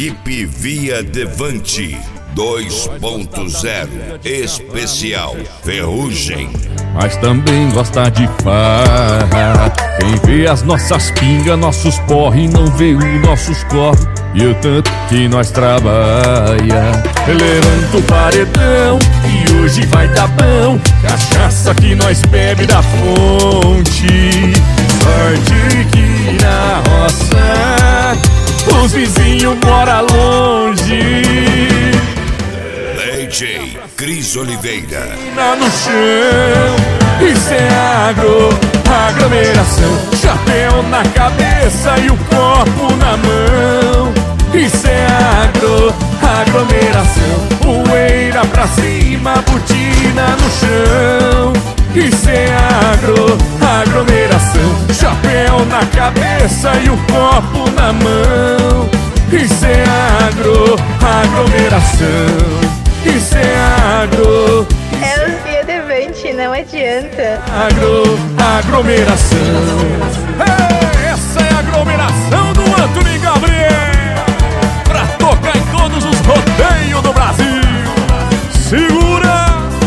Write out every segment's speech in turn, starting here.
Equipe Via Devante 2.0 Especial Ferrugem. Mas também gosta de farra. Quem vê as nossas pingas, nossos porre, não vê os nossos corre. E o tanto que nós trabalha. Levanta o paredão e hoje vai dar bom. Cachaça que nós bebe da fonte. Sorte que na roça os vizinhos moram longe. DJ Cris Oliveira. No chão, isso é aglomeração. Chapéu na cabeça e o copo na mão. Isso é aglomeração. Poeira pra cima, botina no chão. Isso é aglomeração. Chapéu na cabeça e o copo na mão. Isso é aglomeração. Isso é É o Via Devante, não adianta. Aglomeração. Essa é a aglomeração do Antônio Gabriel, pra tocar em todos os rodeios do Brasil. Segura!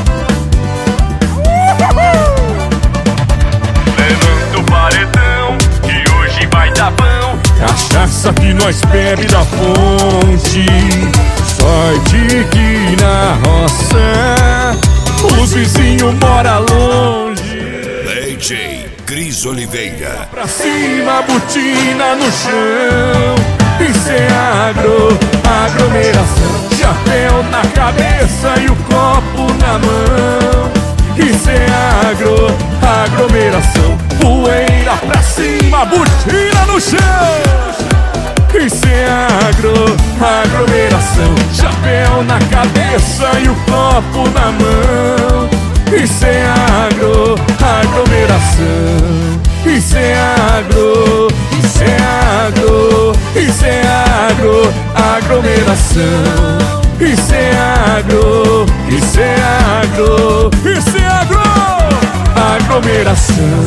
Levanta o paredão, que hoje vai dar bom. Cachaça que nós bebe da fonte. Sorte que na roça os vizinhos moram longe. DJ Cris Oliveira. Pra cima, botina no chão. Isso é aglomeração. Chapéu na cabeça e o copo na mão. Isso é aglomeração. Poeira pra cima, botina no chão. Isso é aglomeração. Chapéu na cabeça e o copo na mão. Isso é aglomeração. Isso é aglomeração. Isso é aglomeração.